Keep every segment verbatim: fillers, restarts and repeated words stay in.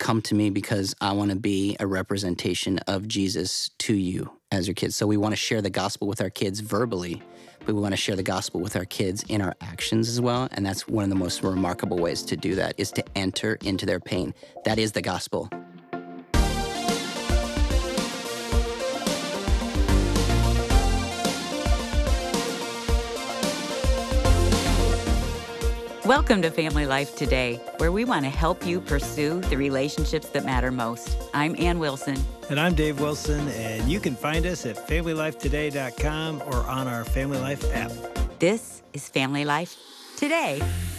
come to me because I want to be a representation of Jesus to you as your kids. So we want to share the gospel with our kids verbally, but we want to share the gospel with our kids in our actions as well. And that's one of the most remarkable ways to do that, is to enter into their pain. That is the gospel. Welcome to Family Life Today, where we want to help you pursue the relationships that matter most. I'm Ann Wilson. And I'm Dave Wilson, and you can find us at family life today dot com or on our Family Life app. This is Family Life Today.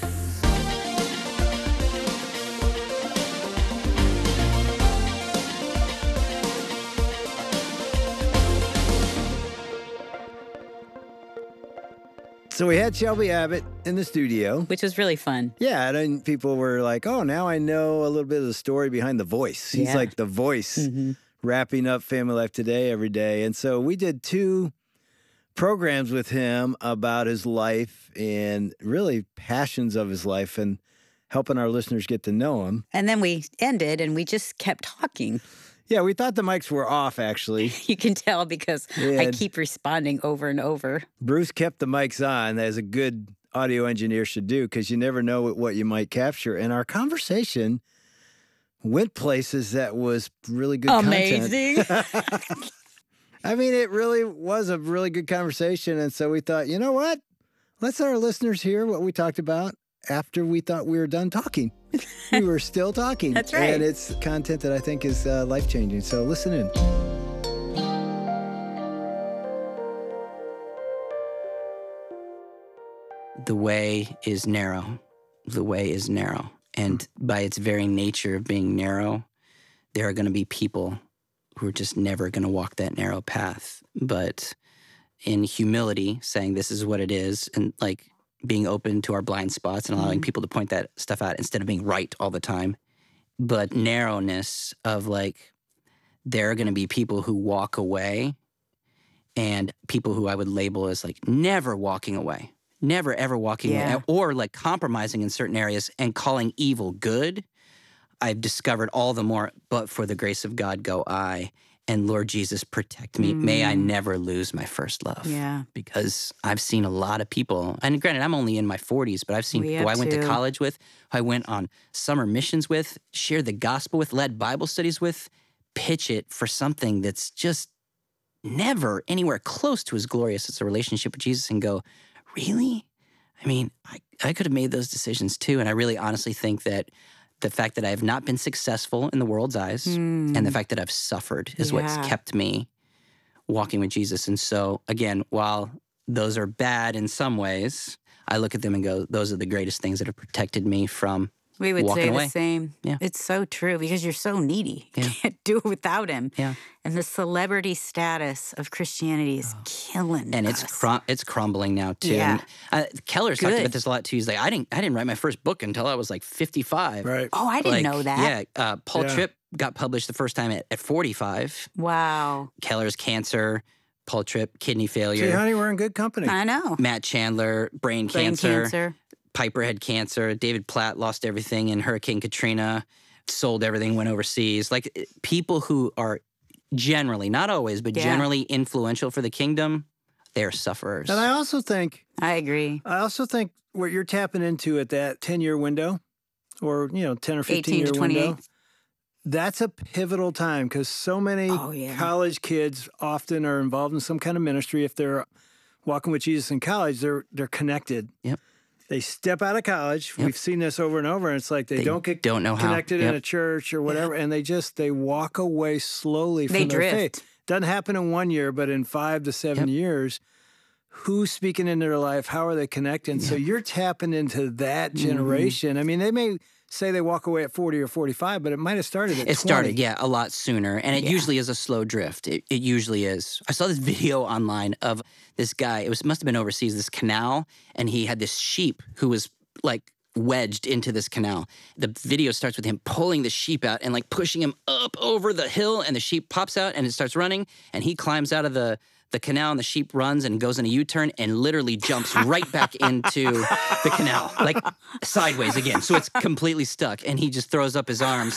So we had Shelby Abbott in the studio. Which was really fun. Yeah, and then people were like, oh, now I know a little bit of the story behind the voice. He's Yeah. like the voice Mm-hmm. wrapping up Family Life Today every day. And so we did two programs with him about his life and really passions of his life and helping our listeners get to know him. And then we ended and we just kept talking. Yeah, we thought the mics were off, actually. You can tell because I Yeah. keep responding over and over. Bruce kept the mics on, as a good audio engineer should do, because you never know what, what you might capture. And our conversation went places that was really good Amazing. content. I mean, it really was a really good conversation. And so we thought, you know what? Let's let our listeners hear what we talked about after we thought we were done talking. We were still talking. That's right. And it's content that I think is uh, life-changing. So listen in. The way is narrow. The way is narrow. And by its very nature of being narrow, there are going to be people who are just never going to walk that narrow path. But in humility, saying this is what it is, and like being open to our blind spots and allowing Mhm. people to point that stuff out instead of being right all the time. But narrowness of like, there are going to be people who walk away and people who I would label as like never walking away. Never, ever walking Yeah. away, or like compromising in certain areas and calling evil good. I've discovered all the more, but for the grace of God go I, and Lord Jesus, protect me. May I Mm. never lose my first love. Yeah. Because I've seen a lot of people, and granted, I'm only in my forties, but I've seen We people have I went to too. college with, who I went on summer missions with, shared the gospel with, led Bible studies with, pitch it for something that's just never anywhere close to as glorious as a relationship with Jesus, and go, really? I mean, I, I could have made those decisions too. And I really honestly think that the fact that I have not been successful in the world's eyes and the Mm. fact that I've suffered is Yeah. what's kept me walking with Jesus. And so, again, while those are bad in some ways, I look at them and go, those are the greatest things that have protected me from We would walking say away. the same. Yeah. It's so true because you're so needy. You Yeah. can't do it without him. Yeah. And the celebrity status of Christianity is killing And it's us. crum- it's crumbling now too. Yeah. And, uh, Keller's talked Good. about this a lot too. He's like, I didn't I didn't write my first book until I was like fifty-five. Right. Oh, I didn't Like, know that. Yeah, uh, Paul Yeah. Tripp got published the first time at, at forty-five. Wow. Keller's cancer, Paul Tripp, kidney See, failure, honey, we're in good company. I know. Matt Chandler, brain, Brain cancer, cancer. Piper had cancer, David Platt lost everything in Hurricane Katrina, sold everything, went overseas. Like it- people who are generally, not always, but Yeah. generally influential for the kingdom, they're sufferers. And I also think I agree. I also think what you're tapping into at that ten-year window, or, you know, ten or eighteen to fifteen-year window, twenty-eight. that's a pivotal time because so many Oh, yeah. college kids often are involved in some kind of ministry. If they're walking with Jesus in college, they're they're connected. Yep. They step out of college. Yep. We've seen this over and over. And it's like they, They don't get don't know how. connected in Yep. a church or whatever, and they just they walk away slowly from They their faith. drift. Doesn't happen in one year, but in five to seven Yep. years, who's speaking into their life? How are they connecting? So you're tapping into that Mm-hmm. generation. I mean, they may say they walk away at forty or forty-five, but it might have started at It started, twenty. yeah, a lot sooner. And it Yeah. usually is a slow drift. It, it usually is. I saw this video online of this guy. It was must have been overseas, this canal, and he had this sheep who was like wedged into this canal. The video starts with him pulling the sheep out and like pushing him up over the hill, and the sheep pops out and it starts running, and he climbs out of the the canal, and the sheep runs and goes in a U-turn and literally jumps right back into the canal, like sideways again. So it's completely stuck, and he just throws up his arms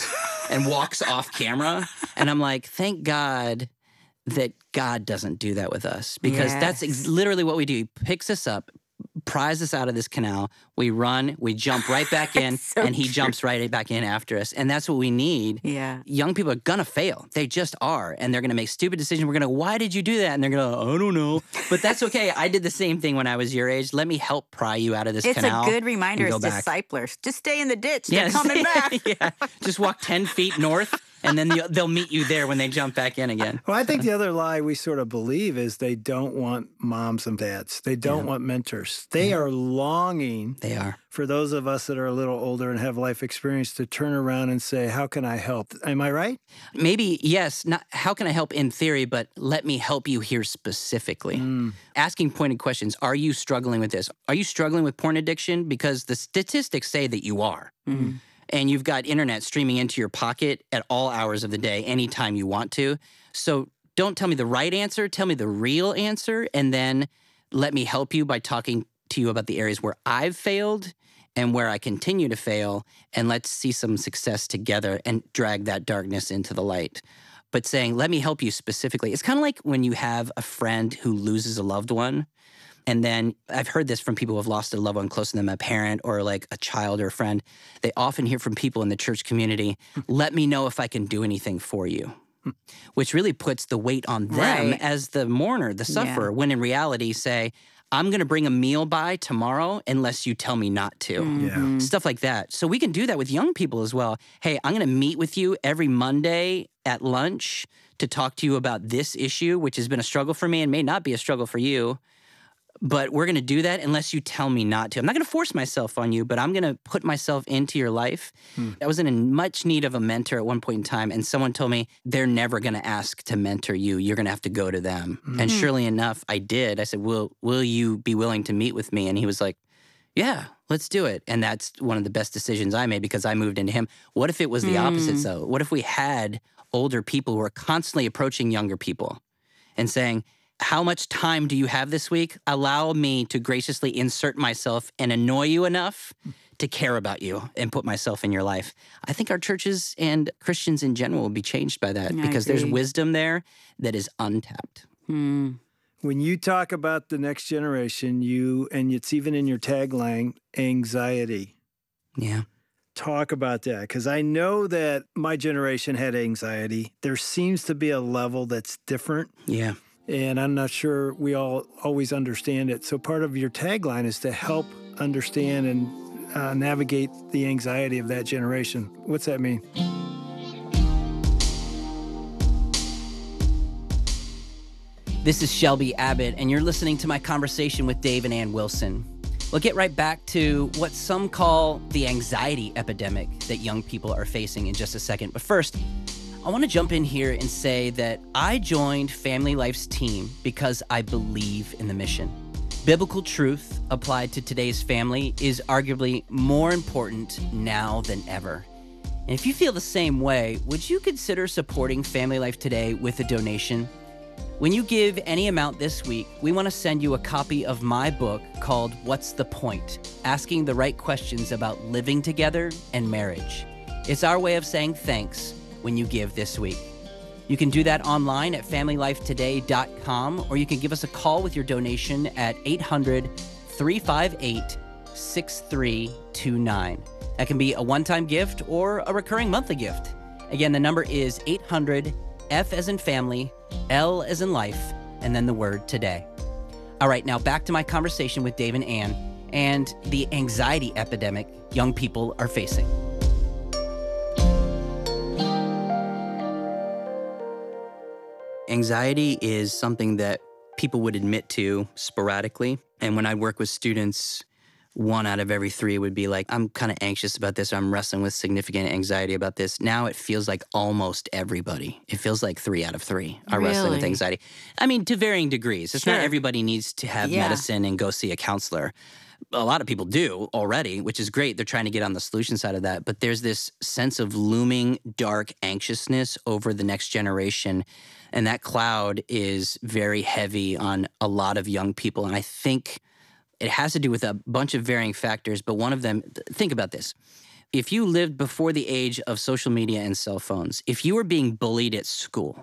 and walks off camera. And I'm like, thank God that God doesn't do that with us, because that's ex- Yes. literally what we do. He picks us up, pries us out of this canal. We run, we jump right back in, So and he true. jumps right back in after us. And that's what we need. Yeah. Young people are gonna fail. They just are. And they're gonna make stupid decisions. We're gonna, why did you do that? And they're gonna, I don't know. But that's okay. I did the same thing when I was your age. Let me help pry you out of this It's canal. a good reminder and as go back. disciplers. Just stay in the ditch. Yeah, They're coming back. yeah. Just walk ten feet north, and then the- they'll meet you there when they jump back in again. Well, I think the other lie we sort of believe is they don't want moms and dads. They don't Yeah. want mentors. They are longing They are. for those of us that are a little older and have life experience to turn around and say, how can I help? Am I right? Maybe, yes, not how can I help in theory, but let me help you here specifically. Mm. Asking pointed questions. Are you struggling with this? Are you struggling with porn addiction? Because the statistics say that you are. Mhm. And you've got internet streaming into your pocket at all hours of the day, anytime you want to. So don't tell me the right answer, tell me the real answer, and then let me help you by talking to you about the areas where I've failed and where I continue to fail, and let's see some success together and drag that darkness into the light. But saying, let me help you specifically. It's kind of like when you have a friend who loses a loved one. And then I've heard this from people who have lost a loved one close to them, a parent or like a child or a friend. They often hear from people in the church community, let me know if I can do anything for you, which really puts the weight on them Right. as the mourner, the sufferer, Yeah. when in reality say, I'm going to bring a meal by tomorrow unless you tell me not to. Mhm. Stuff like that. So we can do that with young people as well. Hey, I'm going to meet with you every Monday at lunch to talk to you about this issue, which has been a struggle for me and may not be a struggle for you. But we're going to do that unless you tell me not to. I'm not going to force myself on you, but I'm going to put myself into your life. Hmm. I was in much need of a mentor at one point in time, and someone told me, they're never going to ask to mentor you. You're going to have to go to them. And surely enough, I did. I said, will, will you be willing to meet with me? And he was like, yeah, let's do it. And that's one of the best decisions I made because I moved into him. What if it was the opposite, Mm. though? What if we had older people who are constantly approaching younger people and saying, how much time do you have this week? Allow me to graciously insert myself and annoy you enough to care about you and put myself in your life. I think our churches and Christians in general will be changed by that I because there's agree. wisdom there that is untapped. Mm. When you talk about the next generation, you, and it's even in your tagline, anxiety. Yeah. Talk about that, because I know that my generation had anxiety. There seems to be a level that's different, Yeah. and I'm not sure we all always understand it. So part of your tagline is to help understand and uh, navigate the anxiety of that generation. What's that mean? This is Shelby Abbott, and you're listening to my conversation with Dave and Ann Wilson. We'll get right back to what some call the anxiety epidemic that young people are facing in just a second. But first, I want to jump in here and say that I joined Family Life's team because I believe in the mission. Biblical truth applied to today's family is arguably more important now than ever. And if you feel the same way, would you consider supporting Family Life today with a donation? When you give any amount this week, we want to send you a copy of my book called What's the Point? Asking the right questions about living together and marriage. It's our way of saying thanks when you give this week. You can do that online at family life today dot com, or you can give us a call with your donation at eight hundred, three five eight, six three two nine. That can be a one-time gift or a recurring monthly gift. Again, the number is eight hundred, F as in family, L as in life, and then the word today. All right, now back to my conversation with Dave and Ann and the anxiety epidemic young people are facing. Anxiety is something that people would admit to sporadically. And when I work with students, one out of every three would be like, I'm kind of anxious about this, or I'm wrestling with significant anxiety about this. Now it feels like almost everybody. It feels like three out of three are wrestling with Really? anxiety. I mean, to varying degrees. It's not Sure. everybody needs to have Yeah. medicine and go see a counselor. A lot of people do already, which is great. They're trying to get on the solution side of that. But there's this sense of looming dark anxiousness over the next generation. And that cloud is very heavy on a lot of young people. And I think it has to do with a bunch of varying factors. But one of them, th- think about this. If you lived before the age of social media and cell phones, if you were being bullied at school,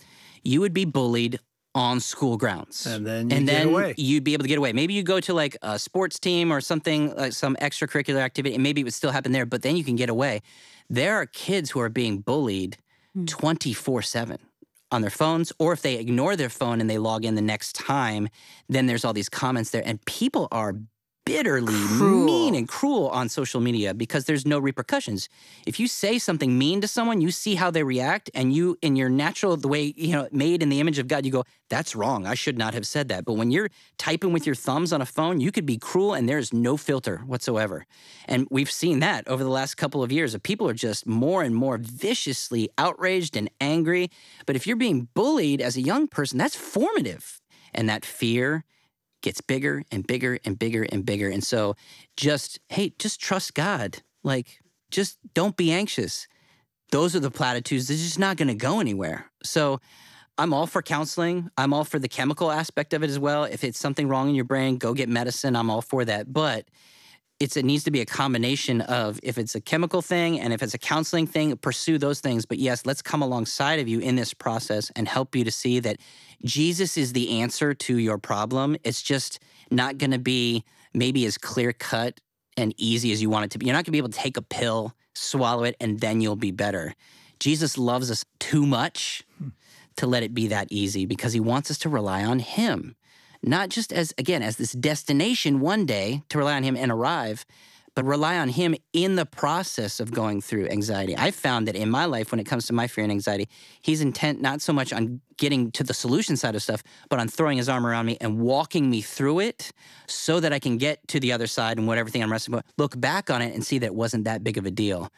you would be bullied on school grounds. And then you and get then away. you'd be able to get away. Maybe you go to like a sports team or something, like some extracurricular activity, and maybe it would still happen there, but then you can get away. There are kids who are being bullied twenty-four seven on their phones, or if they ignore their phone and they log in the next time, then there's all these comments there. And people are bitterly Cruel. mean and cruel on social media because there's no repercussions. If you say something mean to someone, you see how they react, and you, in your natural, the way, you know, made in the image of God, you go, that's wrong. I should not have said that. But when you're typing with your thumbs on a phone, you could be cruel and there's no filter whatsoever. And we've seen that over the last couple of years. People are just more and more viciously outraged and angry. But if you're being bullied as a young person, that's formative. And that fear gets bigger and bigger and bigger and bigger. And so just, hey, just trust God. Like, just don't be anxious. Those are the platitudes. They're just not going to go anywhere. So I'm all for counseling. I'm all for the chemical aspect of it as well. If it's something wrong in your brain, go get medicine. I'm all for that. But it's, it needs to be a combination of, if it's a chemical thing and if it's a counseling thing, pursue those things. But yes, let's come alongside of you in this process and help you to see that Jesus is the answer to your problem. It's just not going to be maybe as clear-cut and easy as you want it to be. You're not going to be able to take a pill, swallow it, and then you'll be better. Jesus loves us too much to let it be that easy because he wants us to rely on him. Not just as, again, as this destination one day to rely on him and arrive, but rely on him in the process of going through anxiety. I've found that in my life, when it comes to my fear and anxiety, he's intent not so much on getting to the solution side of stuff, but on throwing his arm around me and walking me through it so that I can get to the other side and whatever thing I'm wrestling with, look back on it and see that it wasn't that big of a deal.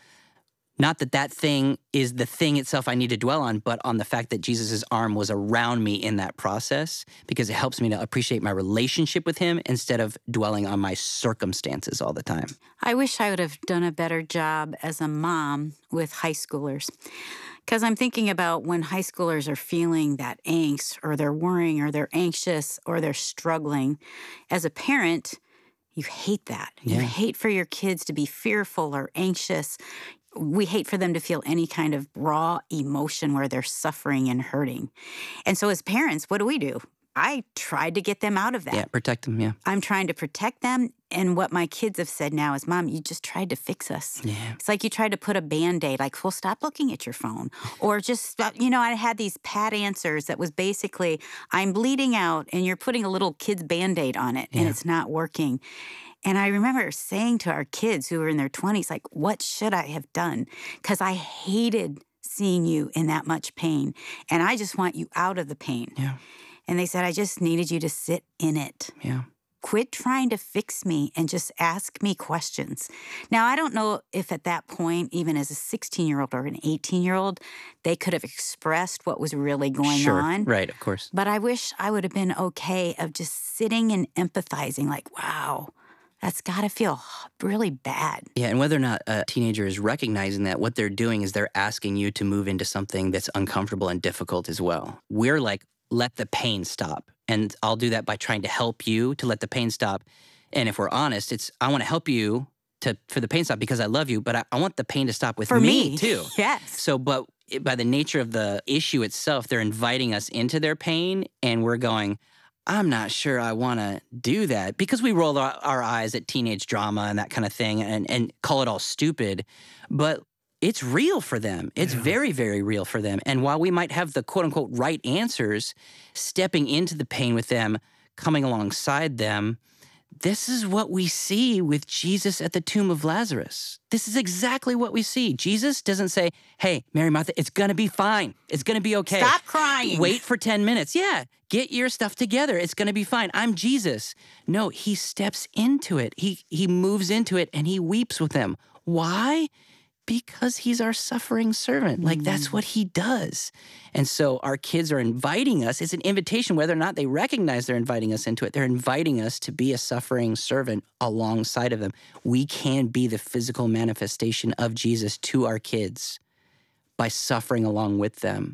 Not that that thing is the thing itself I need to dwell on, but on the fact that Jesus' arm was around me in that process, because it helps me to appreciate my relationship with him instead of dwelling on my circumstances all the time. I wish I would have done a better job as a mom with high schoolers. Because I'm thinking about when high schoolers are feeling that angst, or they're worrying, or they're anxious, or they're struggling. As a parent, you hate that. Yeah. You hate for your kids to be fearful or anxious. We hate for them to feel any kind of raw emotion where they're suffering and hurting. And so as parents, what do we do? I tried to get them out of that. Yeah, protect them, yeah. I'm trying to protect them. And what my kids have said now is, Mom, you just tried to fix us. Yeah. It's like you tried to put a Band-Aid, like, well, stop looking at your phone. Or just, stop. You know, I had these pat answers that was basically, I'm bleeding out and you're putting a little kid's Band-Aid on it and Yeah. it's not working. And I remember saying to our kids who were in their twenties, like, what should I have done? Because I hated seeing you in that much pain. And I just want you out of the pain. Yeah. And they said, I just needed you to sit in it. Yeah. Quit trying to fix me and just ask me questions. Now, I don't know if at that point, even as a sixteen-year-old or an eighteen-year-old, they could have expressed what was really going Sure. on. Right, of course. But I wish I would have been okay of just sitting and empathizing, like, wow, that's got to feel really bad. Yeah, and whether or not a teenager is recognizing that, what they're doing is they're asking you to move into something that's uncomfortable and difficult as well. We're like, let the pain stop. And I'll do that by trying to help you to let the pain stop. And if we're honest, it's, I want to help you to for the pain to stop because I love you, but I, I want the pain to stop with For me, me, too. yes. So, but it- by the nature of the issue itself, they're inviting us into their pain, and we're going, I'm not sure I want to do that, because we roll our, our eyes at teenage drama and that kind of thing and, and call it all stupid. But it's real for them. It's Yeah. very, very real for them. And while we might have the quote unquote right answers, stepping into the pain with them, coming alongside them, this is what we see with Jesus at the tomb of Lazarus. This is exactly what we see. Jesus doesn't say, hey, Mary, Martha, it's going to be fine. It's going to be okay. Stop crying. Wait for ten minutes. Yeah, get your stuff together. It's going to be fine. I'm Jesus. No, he steps into it. He, he moves into it and he weeps with them. Why? Because he's our suffering servant. Like, that's what he does. And so our kids are inviting us. It's an invitation, whether or not they recognize they're inviting us into it. They're inviting us to be a suffering servant alongside of them. We can be the physical manifestation of Jesus to our kids by suffering along with them.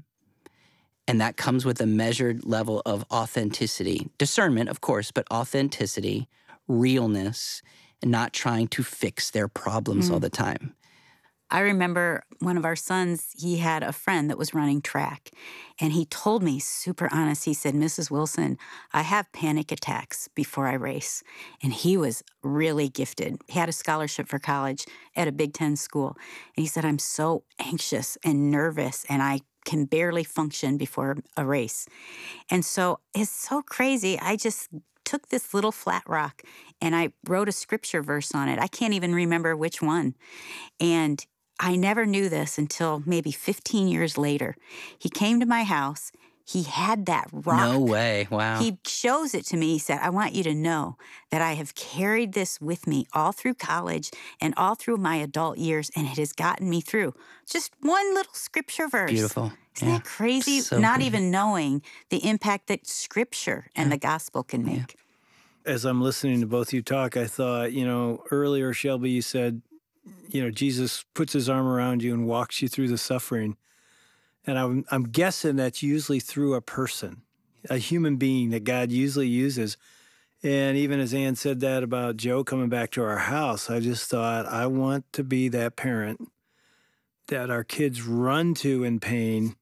And that comes with a measured level of authenticity. Discernment, of course, but authenticity, realness, and not trying to fix their problems all Mm. the time. I remember one of our sons, he had a friend that was running track, and he told me, super honest, he said, Missus Wilson, I have panic attacks before I race. And he was really gifted. He had a scholarship for college at a Big Ten school. And he said, I'm so anxious and nervous, and I can barely function before a race. And so it's so crazy. I just took this little flat rock and I wrote a scripture verse on it. I can't even remember which one. And I never knew this until maybe fifteen years later. He came to my house. He had that rock. No way. Wow. He shows it to me. He said, I want you to know that I have carried this with me all through college and all through my adult years, and it has gotten me through. Just one little scripture verse. Beautiful. Isn't Yeah. that crazy? So Not good. even knowing the impact that scripture and Yeah. the gospel can Yeah. make. As I'm listening to both you talk, I thought, you know, earlier, Shelby, you said, you know, Jesus puts his arm around you and walks you through the suffering. And I'm, I'm guessing that's usually through a person, a human being that God usually uses. And even as Ann said that about Joe coming back to our house, I just thought, I want to be that parent that our kids run to in pain,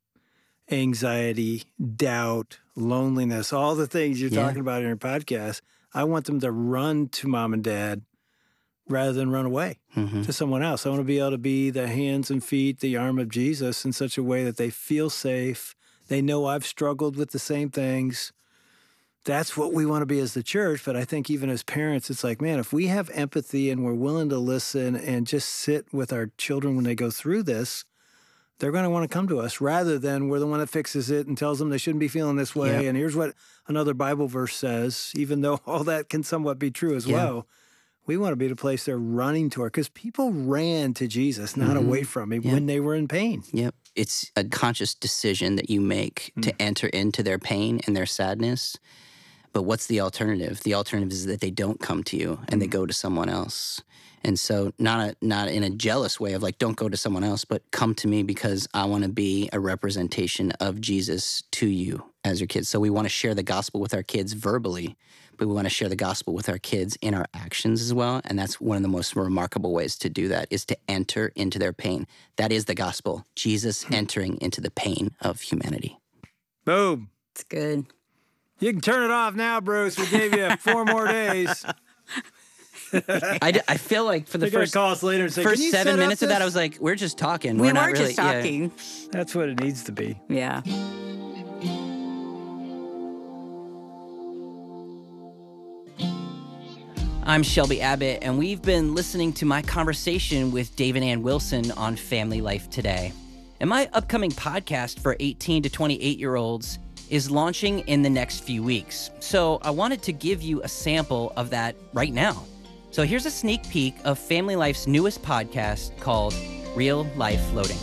anxiety, doubt, loneliness, all the things you're Yeah. talking about in your podcast. I want them to run to mom and dad rather than run away Mhm. to someone else. I want to be able to be the hands and feet, the arm of Jesus in such a way that they feel safe. They know I've struggled with the same things. That's what we want to be as the church. But I think even as parents, it's like, man, if we have empathy and we're willing to listen and just sit with our children when they go through this, they're going to want to come to us rather than we're the one that fixes it and tells them they shouldn't be feeling this way. Yep. And here's what another Bible verse says, even though all that can somewhat be true as Yeah. well. We want to be the place they're running toward because people ran to Jesus, not Mhm. away from him Yeah. when they were in pain. Yep. It's a conscious decision that you make to enter into their pain and their sadness. But what's the alternative? The alternative is that they don't come to you and they go to someone else. And so not a, not in a jealous way of like, don't go to someone else, but come to me because I want to be a representation of Jesus to you as your kids. So we want to share the gospel with our kids verbally, but we want to share the gospel with our kids in our actions as well. And that's one of the most remarkable ways to do that is to enter into their pain. That is the gospel, Jesus entering into the pain of humanity. Boom. It's good. You can turn it off now, Bruce. We gave you four more days. I, d- I feel like for the They're going to first call us later and say, first "Can you seven set up minutes of that, I this?" was like, we're just talking. We we're not were really, just yeah. talking. That's what it needs to be. Yeah. I'm Shelby Abbott, and we've been listening to my conversation with Dave and Ann Wilson on Family Life Today. And my upcoming podcast for eighteen to twenty-eight year olds is launching in the next few weeks. So I wanted to give you a sample of that right now. So here's a sneak peek of Family Life's newest podcast called Real Life Loading.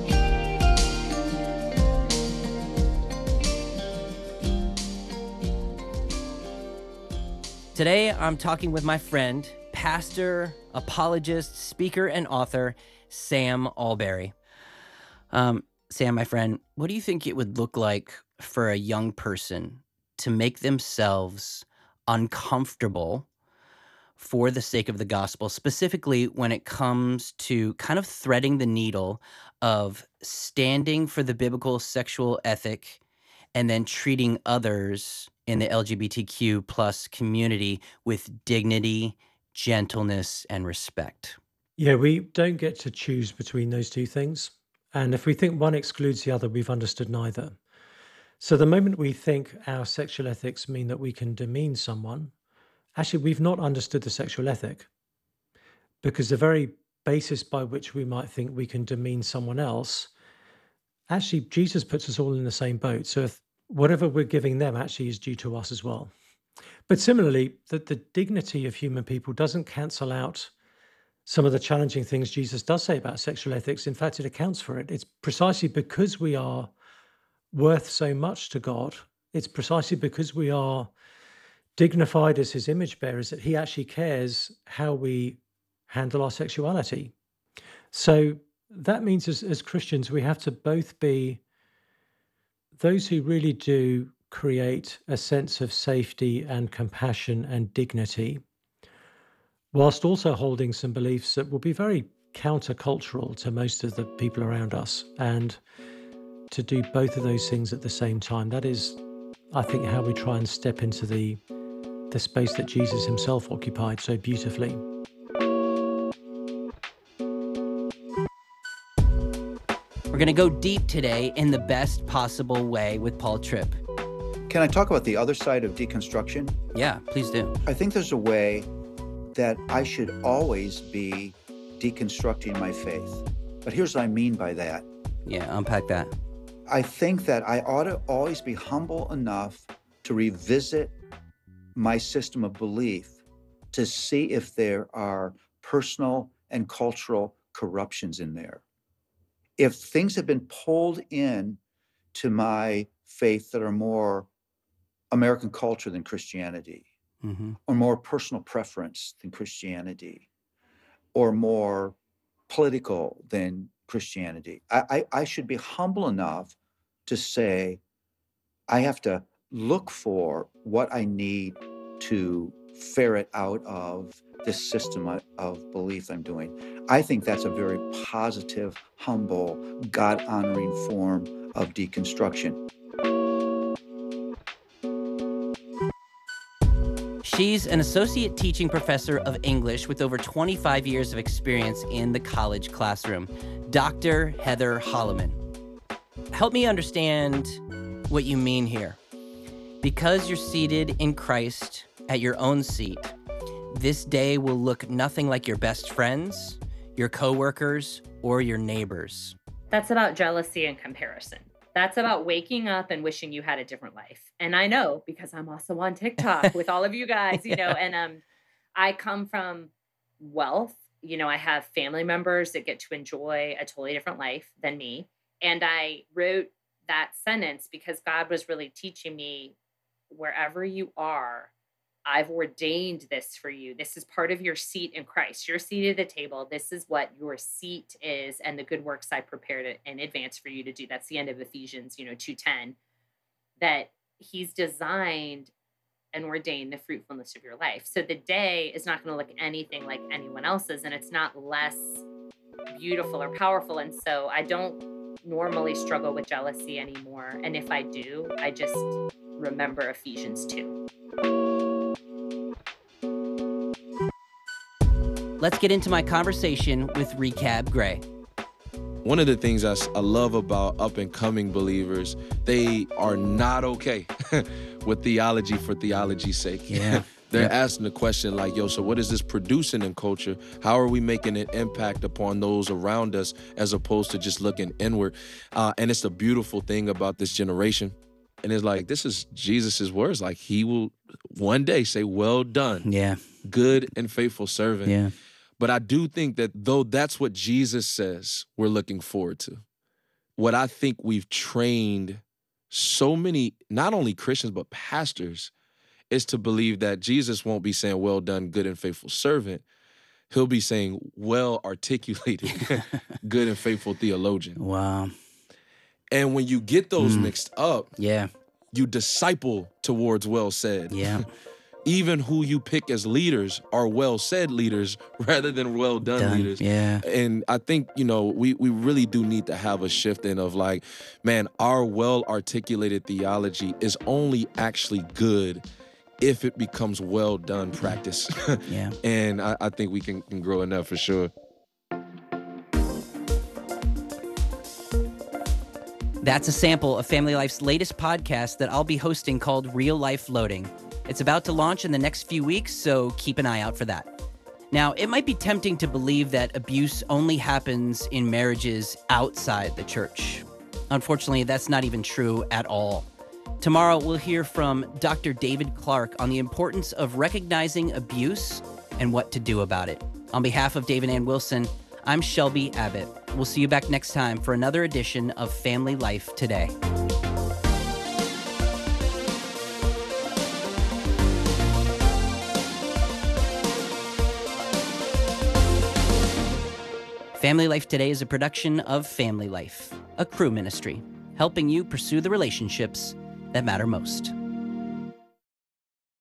Today, I'm talking with my friend, pastor, apologist, speaker, and author, Sam Allberry. Um, Sam, my friend, what do you think it would look like for a young person to make themselves uncomfortable for the sake of the gospel, specifically when it comes to kind of threading the needle of standing for the biblical sexual ethic and then treating others in the L G B T Q plus community with dignity, gentleness, and respect? Yeah, we don't get to choose between those two things. And if we think one excludes the other, we've understood neither. So the moment we think our sexual ethics mean that we can demean someone, actually, we've not understood the sexual ethic. Because the very basis by which we might think we can demean someone else, actually, Jesus puts us all in the same boat. So if whatever we're giving them actually is due to us as well. But similarly, that the dignity of human people doesn't cancel out some of the challenging things Jesus does say about sexual ethics. In fact, it accounts for it. It's precisely because we are worth so much to God. It's precisely because we are dignified as his image bearers that he actually cares how we handle our sexuality. So that means as, as Christians, we have to both be those who really do create a sense of safety and compassion and dignity, whilst also holding some beliefs that will be very countercultural to most of the people around us. And to do both of those things at the same time, that is, I think, how we try and step into the the space that Jesus himself occupied so beautifully. We're going to go deep today in the best possible way with Paul Tripp. Can I talk about the other side of deconstruction? Yeah, please do. I think there's a way that I should always be deconstructing my faith. But here's what I mean by that. Yeah, unpack that. I think that I ought to always be humble enough to revisit my system of belief to see if there are personal and cultural corruptions in there. If things have been pulled in to my faith that are more American culture than Christianity, mm-hmm. or more personal preference than Christianity, or more political than Christianity, I, I, I should be humble enough to say, I have to look for what I need to ferret out of this system of, of belief I'm doing. I think that's a very positive, humble, God-honoring form of deconstruction. She's an associate teaching professor of English with over twenty-five years of experience in the college classroom, Doctor Heather Holleman. Help me understand what you mean here. Because you're seated in Christ at your own seat, this day will look nothing like your best friends, your coworkers, or your neighbors. That's about jealousy and comparison. That's about waking up and wishing you had a different life. And I know because I'm also on TikTok with all of you guys, you know, and um, I come from wealth. You know, I have family members that get to enjoy a totally different life than me. And I wrote that sentence because God was really teaching me, wherever you are, I've ordained this for you. This is part of your seat in Christ. You're seated at the table. This is what your seat is, and the good works I prepared in advance for you to do. That's the end of Ephesians, you know, two ten, that he's designed and ordained the fruitfulness of your life. So the day is not going to look anything like anyone else's, and it's not less beautiful or powerful. And so I don't normally struggle with jealousy anymore. And if I do, I just remember Ephesians two. Let's get into my conversation with Recab Gray. One of the things I, I love about up-and-coming believers, they are not okay with theology for theology's sake. Yeah. They're yeah. asking the question like, yo, so what is this producing in culture? How are we making an impact upon those around us as opposed to just looking inward? Uh, and it's the beautiful thing about this generation. And it's like, this is Jesus's words. Like, he will one day say, well done, yeah, good and faithful servant. Yeah. But I do think that though that's what Jesus says we're looking forward to, what I think we've trained so many, not only Christians, but pastors, is to believe that Jesus won't be saying, well done, good and faithful servant. He'll be saying, well articulated, good and faithful theologian. Wow. And when you get those mm. mixed up, yeah, you disciple towards well said. Yeah. Even who you pick as leaders are well-said leaders rather than well-done Done. leaders. Yeah. And I think, you know, we, we really do need to have a shift in of like, man, our well-articulated theology is only actually good if it becomes well-done practice. Yeah. And I, I think we can, can grow in that for sure. That's a sample of Family Life's latest podcast that I'll be hosting called Real Life Loading. It's about to launch in the next few weeks, so keep an eye out for that. Now, it might be tempting to believe that abuse only happens in marriages outside the church. Unfortunately, that's not even true at all. Tomorrow, we'll hear from Doctor David Clark on the importance of recognizing abuse and what to do about it. On behalf of Dave and Ann Wilson, I'm Shelby Abbott. We'll see you back next time for another edition of Family Life Today. Family Life Today is a production of Family Life, a Cru ministry, helping you pursue the relationships that matter most.